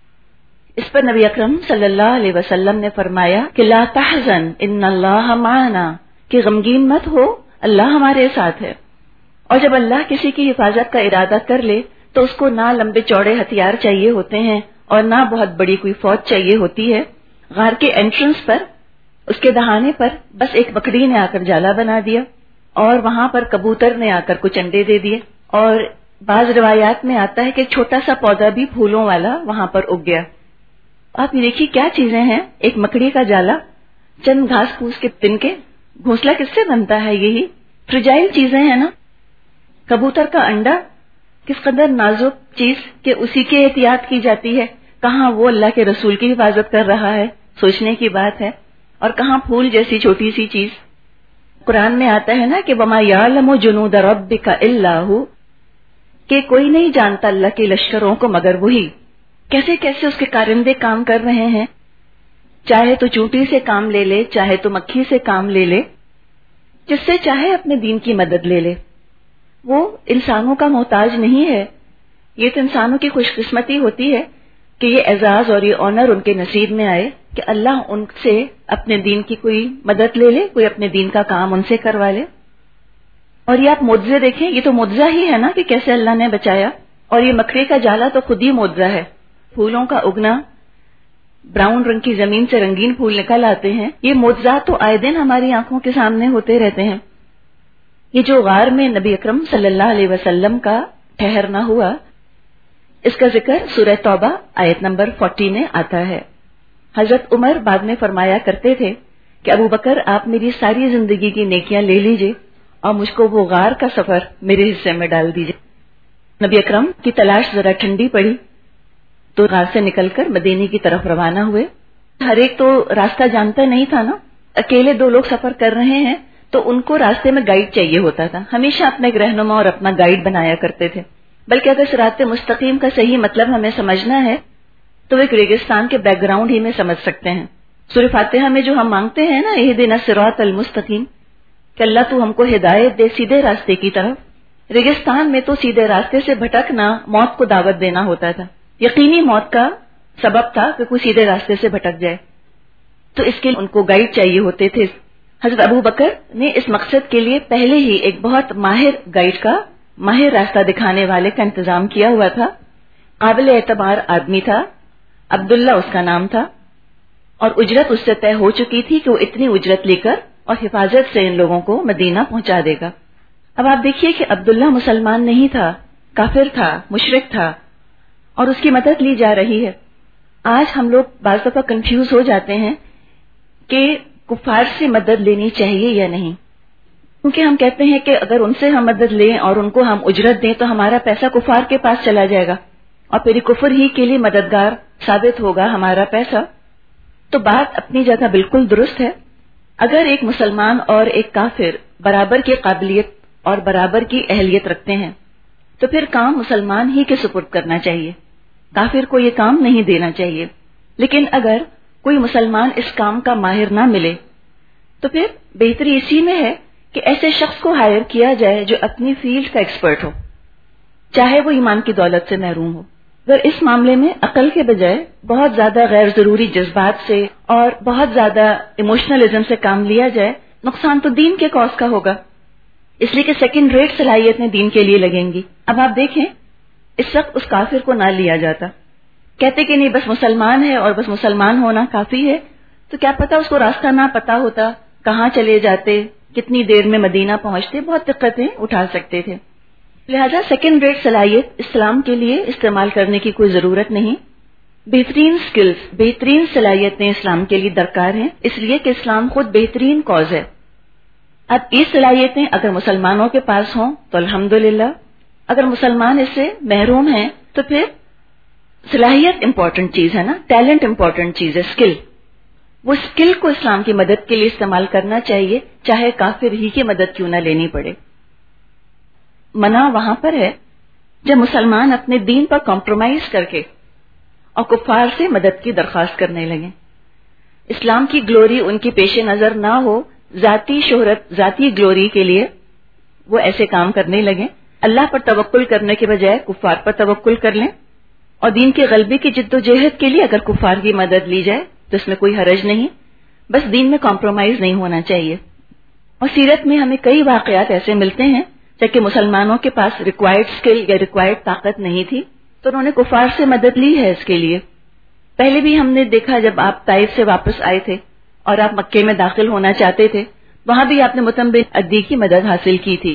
اس پر نبی اکرم صلی اللہ علیہ وسلم نے فرمایا کہ لا تحزن ان اللہ معنا, کہ غمگین مت ہو, اللہ ہمارے ساتھ ہے. اور جب اللہ کسی کی حفاظت کا ارادہ کر لے تو اس کو نہ لمبے چوڑے ہتھیار چاہیے ہوتے ہیں اور نہ بہت بڑی کوئی فوج چاہیے ہوتی ہے. غار کے انٹرنس پر, اس کے دہانے پر بس ایک مکڑی نے آ کر جالا بنا دیا, اور وہاں پر کبوتر نے آ کر کچھ انڈے دے دیے, اور بعض روایات میں آتا ہے کہ چھوٹا سا پودا بھی پھولوں والا وہاں پر اگ گیا. آپ یہ دیکھیے کیا چیزیں ہیں, ایک مکڑی کا جالا, چند گھاس پھوس کے تنکے, گھونسلہ کس سے بنتا ہے, یہی فرجائل چیزیں ہیں نا. کبوتر کا انڈا کس قدر نازک چیز کہ اسی کی احتیاط کی جاتی ہے, کہاں وہ اللہ کے رسول کی حفاظت کر رہا ہے, سوچنے کی بات ہے. اور کہاں پھول جیسی چھوٹی سی چیز. قرآن میں آتا ہے نا کہ وما یعلم جنود ربک الا ہو, کہ کوئی نہیں جانتا اللہ کے لشکروں کو مگر وہی. کیسے کیسے اس کے کارندے کام کر رہے ہیں, چاہے تو چونٹی سے کام لے لے, چاہے تو مکھی سے کام لے لے, جس سے چاہے اپنے دین کی مدد لے لے. وہ انسانوں کا محتاج نہیں ہے. یہ تو انسانوں کی خوش قسمتی ہوتی ہے کہ یہ اعزاز اور یہ آنر ان کے نصیب میں آئے کہ اللہ ان سے اپنے دین کی کوئی مدد لے لے, کوئی اپنے دین کا کام ان سے کروا لے. اور یہ آپ معجزے دیکھیں, یہ تو معجزہ ہی ہے نا کہ کیسے اللہ نے بچایا. اور یہ مکڑی کا جالا تو خود ہی معجزہ ہے. پھولوں کا اگنا, براؤن رنگ کی زمین سے رنگین پھول نکل آتے ہیں, یہ معجزات تو آئے دن ہماری آنکھوں کے سامنے ہوتے رہتے ہیں. یہ جو غار میں نبی اکرم صلی اللہ علیہ وسلم کا ٹھہرنا ہوا, اس کا ذکر سورہ توبہ آیت نمبر چالیس میں آتا ہے. حضرت عمر بعد میں فرمایا کرتے تھے کہ ابو بکر آپ میری ساری زندگی کی نیکیاں لے لیجئے اور مجھ کو وہ غار کا سفر میرے حصے میں ڈال دیجئے. نبی اکرم کی تلاش ذرا ٹھنڈی پڑی تو غار سے نکل کر مدینے کی طرف روانہ ہوئے. ہر ایک تو راستہ جانتا نہیں تھا نا, اکیلے دو لوگ سفر کر رہے ہیں تو ان کو راستے میں گائیڈ چاہیے ہوتا تھا. ہمیشہ اپنا ایک رہنما اور اپنا گائیڈ بنایا کرتے تھے. بلکہ اگر صراط مستقیم کا صحیح مطلب ہمیں سمجھنا ہے تو ایک ریگستان کے بیک گراؤنڈ ہی میں سمجھ سکتے ہیں. سورہ فاتحہ میں جو ہم مانگتے ہیں نا، اہدنا الصراط المستقیم، کہ اللہ تو ہم کو ہدایت دے سیدھے راستے کی طرف. ریگستان میں تو سیدھے راستے سے بھٹکنا موت کو دعوت دینا ہوتا تھا، یقینی موت کا سبب تھا کہ کوئی سیدھے راستے سے بھٹک جائے. تو اس کے لیے ان کو گائیڈ چاہیے ہوتے تھے. حضرت ابو بکر نے اس مقصد کے لیے پہلے ہی ایک بہت ماہر گائیڈ کا، ماہر راستہ دکھانے والے کا انتظام کیا ہوا تھا. قابل اعتبار آدمی تھا، عبداللہ اس کا نام تھا، اور اجرت اس سے طے ہو چکی تھی کہ وہ اتنی اجرت لے کر اور حفاظت سے ان لوگوں کو مدینہ پہنچا دے گا. اب آپ دیکھیے کہ عبداللہ مسلمان نہیں تھا، کافر تھا، مشرک تھا، اور اس کی مدد لی جا رہی ہے. آج ہم لوگ بعض دفعہ کنفیوز ہو جاتے ہیں کہ کفار سے مدد لینی چاہیے یا نہیں، کیونکہ ہم کہتے ہیں کہ اگر ان سے ہم مدد لیں اور ان کو ہم اجرت دیں تو ہمارا پیسہ کفار کے پاس چلا جائے گا اور پھر کفر ہی کے لیے مددگار ثابت ہوگا ہمارا پیسہ. تو بات اپنی جگہ بالکل درست ہے. اگر ایک مسلمان اور ایک کافر برابر کی قابلیت اور برابر کی اہلیت رکھتے ہیں تو پھر کام مسلمان ہی کے سپرد کرنا چاہیے، کافر کو یہ کام نہیں دینا چاہیے. لیکن اگر کوئی مسلمان اس کام کا ماہر نہ ملے تو پھر بہتری اسی میں ہے کہ ایسے شخص کو ہائر کیا جائے جو اپنی فیلڈ کا ایکسپرٹ ہو، چاہے وہ ایمان کی دولت سے محروم ہو. اگر اس معاملے میں عقل کے بجائے بہت زیادہ غیر ضروری جذبات سے اور بہت زیادہ ایموشنلزم سے کام لیا جائے، نقصان تو دین کے کاز کا ہوگا، اس لیے کہ سیکنڈ ریٹ صلاحیتیں دین کے لیے لگیں گی. اب آپ دیکھیں اس وقت اس کافر کو نہ لیا جاتا، کہتے کہ نہیں بس مسلمان ہے اور بس مسلمان ہونا کافی ہے، تو کیا پتا اس کو راستہ نہ پتا ہوتا، کہاں چلے جاتے، کتنی دیر میں مدینہ پہنچتے، بہت دقتیں اٹھا سکتے تھے. لہذا سیکنڈ ریٹ صلاحیت اسلام کے لیے استعمال کرنے کی کوئی ضرورت نہیں. بہترین سکلز، بہترین صلاحیتیں اسلام کے لیے درکار ہیں، اس لیے کہ اسلام خود بہترین کاز ہے. اب یہ صلاحیتیں اگر مسلمانوں کے پاس ہوں تو الحمدللہ، اگر مسلمان اس سے محروم ہیں تو پھر صلاحیت امپورٹنٹ چیز ہے نا، ٹیلنٹ امپورٹنٹ چیز ہے، اسکل. وہ اسکل کو اسلام کی مدد کے لیے استعمال کرنا چاہیے، چاہے کافر ہی کی مدد کیوں نہ لینی پڑے. منع وہاں پر ہے جب مسلمان اپنے دین پر کمپرومائز کر کے اور کفار سے مدد کی درخواست کرنے لگیں. اسلام کی گلوری ان کی پیش نظر نہ ہو، ذاتی شہرت، ذاتی گلوری کے لیے وہ ایسے کام کرنے لگیں. اللہ پر توکل کرنے کے بجائے کفار پر توکل کر لیں، اور دین کے غلبے کی جد و جہد کے لیے اگر کفار کی مدد لی جائے تو اس میں کوئی حرج نہیں، بس دین میں کمپرومائز نہیں ہونا چاہیے. اور سیرت میں ہمیں کئی واقعات ایسے ملتے ہیں جبکہ مسلمانوں کے پاس ریکوائرڈ اسکل یا ریکوائرڈ طاقت نہیں تھی تو انہوں نے کفار سے مدد لی ہے اس کے لیے. پہلے بھی ہم نے دیکھا جب آپ طائف سے واپس آئے تھے اور آپ مکے میں داخل ہونا چاہتے تھے، وہاں بھی آپ نے متم بن عدی کی مدد حاصل کی تھی.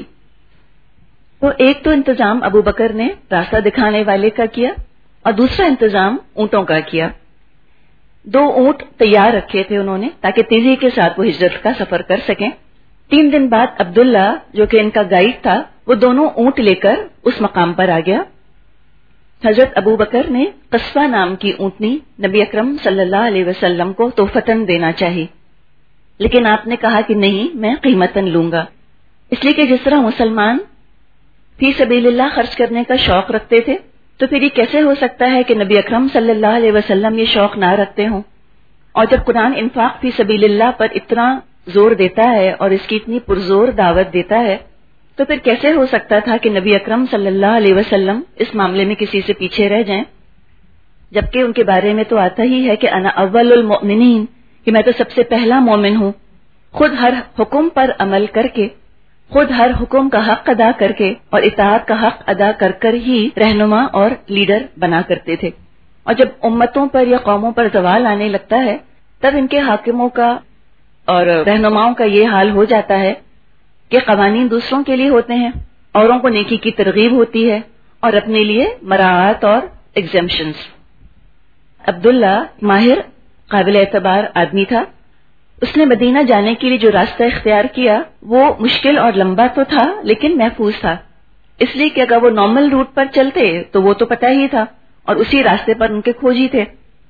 تو ایک تو انتظام ابو بکر نے راستہ دکھانے والے کا کیا اور دوسرا انتظام اونٹوں کا کیا. دو اونٹ تیار رکھے تھے انہوں نے تاکہ تیزی کے ساتھ وہ ہجرت کا سفر کر سکیں. تین دن بعد عبداللہ جو کہ ان کا گائیڈ تھا وہ دونوں اونٹ لے کر اس مقام پر آ گیا. حضرت ابو بکر نے قصوہ نام کی اونٹنی نبی اکرم صلی اللہ علیہ وسلم کو تحفتاً دینا چاہی، لیکن آپ نے کہا کہ نہیں، میں قیمتاً لوں گا، اس لیے کہ جس طرح مسلمان فی سبیل اللہ خرچ کرنے کا شوق رکھتے تھے تو پھر یہ کیسے ہو سکتا ہے کہ نبی اکرم صلی اللہ علیہ وسلم یہ شوق نہ رکھتے ہوں. اور جب قرآن انفاق فی سبیل اللہ پر اتنا زور دیتا ہے اور اس کی اتنی پرزور دعوت دیتا ہے تو پھر کیسے ہو سکتا تھا کہ نبی اکرم صلی اللہ علیہ وسلم اس معاملے میں کسی سے پیچھے رہ جائیں، جبکہ ان کے بارے میں تو آتا ہی ہے کہ انا اول المؤمنین، کہ میں تو سب سے پہلا مومن ہوں. خود ہر حکم پر عمل کر کے، خود ہر حکم کا حق ادا کر کے اور اطاعت کا حق ادا کر کر ہی رہنما اور لیڈر بنا کرتے تھے. اور جب امتوں پر یا قوموں پر زوال آنے لگتا ہے تب ان کے حاکموں کا اور رہنماؤں کا یہ حال ہو جاتا ہے کہ قوانین دوسروں کے لیے ہوتے ہیں، اوروں کو نیکی کی ترغیب ہوتی ہے اور اپنے لیے مراعات اور ایگزمپشنز. عبداللہ ماہر قابل اعتبار آدمی تھا. اس نے مدینہ جانے کے لیے جو راستہ اختیار کیا وہ مشکل اور لمبا تو تھا لیکن محفوظ تھا، اس لیے کہ اگر وہ نارمل روٹ پر چلتے تو وہ تو پتہ ہی تھا اور اسی راستے پر ان کے کھوجی تھے.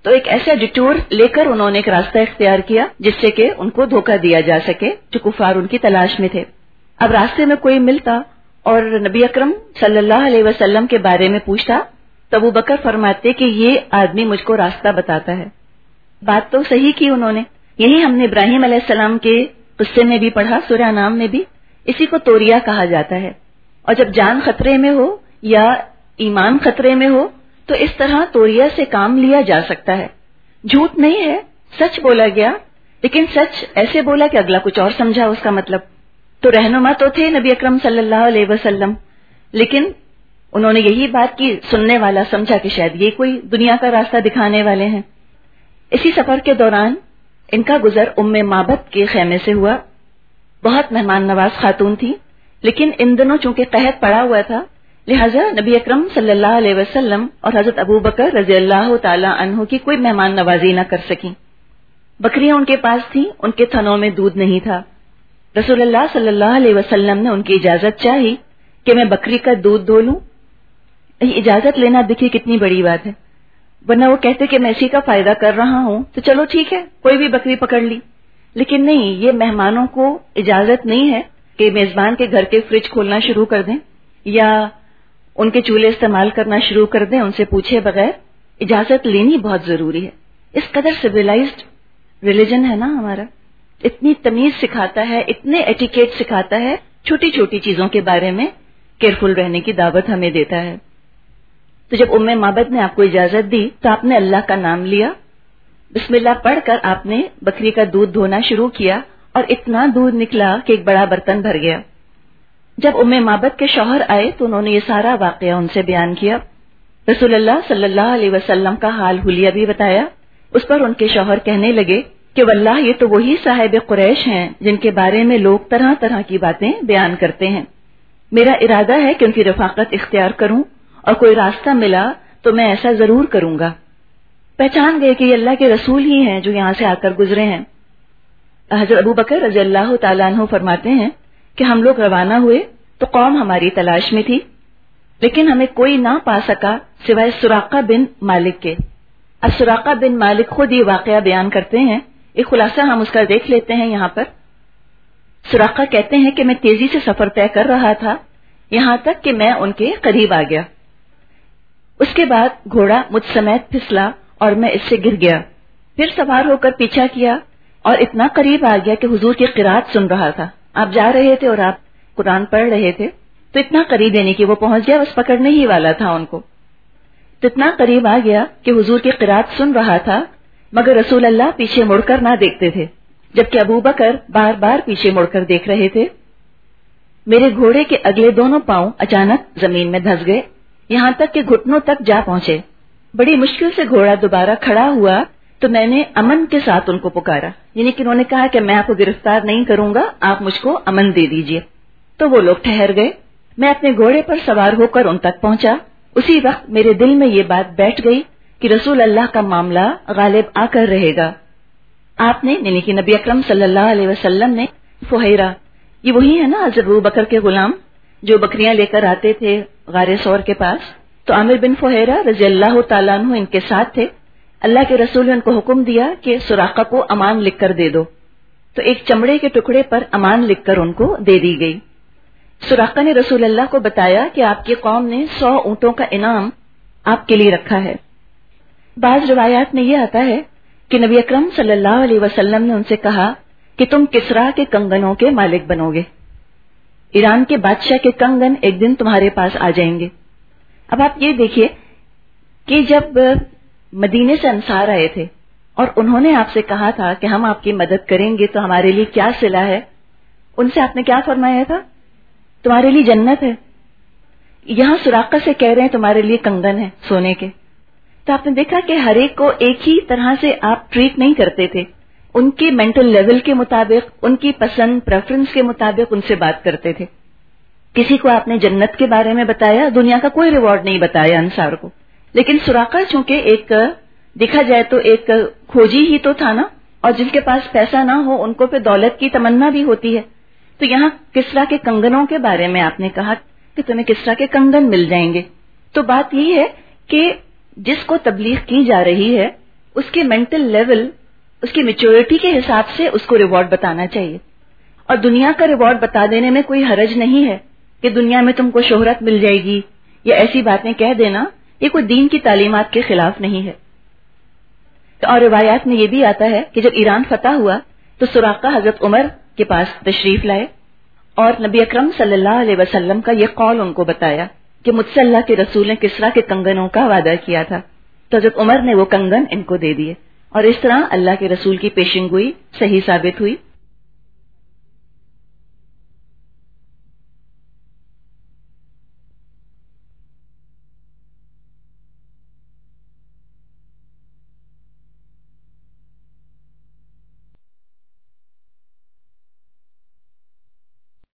تو ایک ایسا ڈیٹور لے کر انہوں نے ایک راستہ اختیار کیا جس سے کہ ان کو دھوکہ دیا جا سکے جو کفار ان کی تلاش میں تھے. اب راستے میں کوئی ملتا اور نبی اکرم صلی اللہ علیہ وسلم کے بارے میں پوچھتا تو ابو بکر فرماتے کہ یہ آدمی مجھ کو راستہ بتاتا ہے. بات تو صحیح کی انہوں نے. یہی ہم نے ابراہیم علیہ السلام کے قصے میں بھی پڑھا, سورہ انعام میں بھی. اسی کو توریا کہا جاتا ہے. اور جب جان خطرے میں ہو یا ایمان خطرے میں ہو تو اس طرح توریا سے کام لیا جا سکتا ہے. جھوٹ نہیں ہے, سچ بولا گیا, لیکن سچ ایسے بولا کہ اگلا کچھ اور سمجھا اس کا مطلب. تو رہنما تو تھے نبی اکرم صلی اللہ علیہ وسلم, لیکن انہوں نے یہی بات کی, سننے والا سمجھا کہ شاید یہ کوئی دنیا کا راستہ دکھانے والے ہیں. اسی سفر کے دوران ان کا گزر ام معبد کے خیمے سے ہوا. بہت مہمان نواز خاتون تھی, لیکن ان دنوں چونکہ قحط پڑا ہوا تھا لہذا نبی اکرم صلی اللہ علیہ وسلم اور حضرت ابو بکر رضی اللہ تعالی عنہ کی کوئی مہمان نوازی نہ کر سکیں. بکریاں ان کے پاس تھیں, ان کے تھنوں میں دودھ نہیں تھا. رسول اللہ صلی اللہ علیہ وسلم نے ان کی اجازت چاہی کہ میں بکری کا دودھ دھو لوں. اجازت لینا دیکھیے کتنی بڑی بات ہے, ورنہ وہ کہتے کہ میں اسی کا فائدہ کر رہا ہوں تو چلو ٹھیک ہے کوئی بھی بکری پکڑ لی. لیکن نہیں, یہ مہمانوں کو اجازت نہیں ہے کہ میزبان کے گھر کے فریج کھولنا شروع کر دیں یا ان کے چولہے استعمال کرنا شروع کر دیں ان سے پوچھے بغیر. اجازت لینی بہت ضروری ہے. اس قدر سویلائزڈ ریلیجن ہے نا ہمارا, اتنی تمیز سکھاتا ہے, اتنے ایٹیکیٹ سکھاتا ہے, چھوٹی چھوٹی چیزوں کے بارے میں کیئرفل رہنے کی دعوت ہمیں دیتا ہے. تو جب ام معبد نے آپ کو اجازت دی تو آپ نے اللہ کا نام لیا, بسم اللہ پڑھ کر آپ نے بکری کا دودھ دھونا شروع کیا اور اتنا دودھ نکلا کہ ایک بڑا برتن بھر گیا. جب ام معبد کے شوہر آئے تو انہوں نے یہ سارا واقعہ ان سے بیان کیا. رسول اللہ صلی اللہ علیہ وسلم کا حال حلیہ بھی بتایا. اس پر ان کے شوہر کہنے لگے کہ واللہ یہ تو وہی صاحب قریش ہیں جن کے بارے میں لوگ طرح طرح کی باتیں بیان کرتے ہیں. میرا ارادہ ہے کہ ان کی رفاقت اختیار کروں اور کوئی راستہ ملا تو میں ایسا ضرور کروں گا. پہچان گئے کہ یہ اللہ کے رسول ہی ہیں جو یہاں سے آ کر گزرے ہیں. حضرت ابو بکر رضی اللہ تعالیٰ عنہ فرماتے ہیں کہ ہم لوگ روانہ ہوئے تو قوم ہماری تلاش میں تھی, لیکن ہمیں کوئی نہ پا سکا سوائے سراقہ بن مالک کے. اب سراقہ بن مالک خود یہ واقعہ بیان کرتے ہیں, ایک خلاصہ ہم اس کا دیکھ لیتے ہیں یہاں پر. سراقہ کہتے ہیں کہ میں تیزی سے سفر طے کر رہا تھا یہاں تک کہ میں ان کے قریب آ گیا. اس کے بعد گھوڑا مجھ سمیت پھسلا اور میں اس سے گر گیا. پھر سوار ہو کر پیچھا کیا اور اتنا قریب آ گیا کہ حضور کی قرات سن رہا تھا. آپ جا رہے تھے اور آپ قرآن پڑھ رہے تھے تو اتنا قریب یعنی کہ وہ پہنچ گیا, بس پکڑنے ہی والا تھا ان کو. تو اتنا قریب آ گیا کہ حضور کی قرات سن رہا تھا مگر رسول اللہ پیچھے مڑ کر نہ دیکھتے تھے, جبکہ ابو بکر بار بار پیچھے مڑ کر دیکھ رہے تھے. میرے گھوڑے کے اگلے دونوں پاؤں اچانک زمین میں دھس گئے یہاں تک کہ گھٹنوں تک جا پہنچے. بڑی مشکل سے گھوڑا دوبارہ کھڑا ہوا تو میں نے امن کے ساتھ ان کو پکارا, یعنی کہ انہوں نے کہا کہ میں آپ کو گرفتار نہیں کروں گا, آپ مجھ کو امن دے دیجئے. تو وہ لوگ ٹھہر گئے. میں اپنے گھوڑے پر سوار ہو کر ان تک پہنچا. اسی وقت میرے دل میں یہ بات بیٹھ گئی کہ رسول اللہ کا معاملہ غالب آ کر رہے گا. آپ نے یعنی کہ نبی اکرم صلی اللہ علیہ وسلم نے فہیرہ, یہ وہی ہے نا حضرت ابو بکر کے غلام جو بکریاں لے کر آتے تھے غار ثور کے پاس, تو عامر بن فہیرہ رضی اللہ تعالیٰ عنہ ان کے ساتھ تھے. اللہ کے رسول نے ان کو حکم دیا کہ سراقہ کو امان لکھ کر دے دو, تو ایک چمڑے کے ٹکڑے پر امان لکھ کر ان کو دے دی گئی. سراقہ نے رسول اللہ کو بتایا کہ آپ کی قوم نے سو اونٹوں کا انعام آپ کے لیے رکھا ہے. بعض روایات میں یہ آتا ہے کہ نبی اکرم صلی اللہ علیہ وسلم نے ان سے کہا کہ تم کسرا کے کنگنوں کے مالک بنو گے, ایران کے بادشاہ کے کنگن ایک دن تمہارے پاس آ جائیں گے. اب آپ یہ دیکھیے کہ جب مدینے سے انصار آئے تھے اور انہوں نے آپ سے کہا تھا کہ ہم آپ کی مدد کریں گے تو ہمارے لیے کیا صلہ ہے, ان سے آپ نے کیا فرمایا تھا؟ تمہارے لیے جنت ہے. یہاں سراقہ سے کہہ رہے ہیں تمہارے لیے کنگن ہے سونے کے. تو آپ نے دیکھا کہ ہر ایک کو ایک ہی طرح سے آپ ٹریٹ نہیں کرتے تھے, ان کے مینٹل لیول کے مطابق, ان کی پسند پریفرنس کے مطابق ان سے بات کرتے تھے. کسی کو آپ نے جنت کے بارے میں بتایا, دنیا کا کوئی ریوارڈ نہیں بتایا انصار کو, لیکن سراقہ چونکہ ایک دیکھا جائے تو ایک کھوجی ہی تو تھا نا, اور جن کے پاس پیسہ نہ ہو ان کو پھر دولت کی تمنا بھی ہوتی ہے. تو یہاں کسرا کے کنگنوں کے بارے میں آپ نے کہا کہ تمہیں کسرا کے کنگن مل جائیں گے. تو بات یہ ہے کہ جس کو تبلیغ کی جا رہی ہے اس کے مینٹل لیول، اس کی میچورٹی کے حساب سے اس کو ریوارڈ بتانا چاہیے. اور دنیا کا ریوارڈ بتا دینے میں کوئی حرج نہیں ہے کہ دنیا میں تم کو شہرت مل جائے گی یا ایسی باتیں کہہ دینا، یہ کوئی دین کی تعلیمات کے خلاف نہیں ہے. اور روایات میں یہ بھی آتا ہے کہ جب ایران فتح ہوا تو سراقہ حضرت عمر کے پاس تشریف لائے اور نبی اکرم صلی اللہ علیہ وسلم کا یہ قول ان کو بتایا کہ مجھ سے اللہ کے رسول نے کسریٰ کے کنگنوں کا وعدہ کیا تھا. تو حضرت عمر نے وہ کنگن ان کو دے دیے اور اس طرح اللہ کے رسول کی پیشن گوئی صحیح ثابت ہوئی.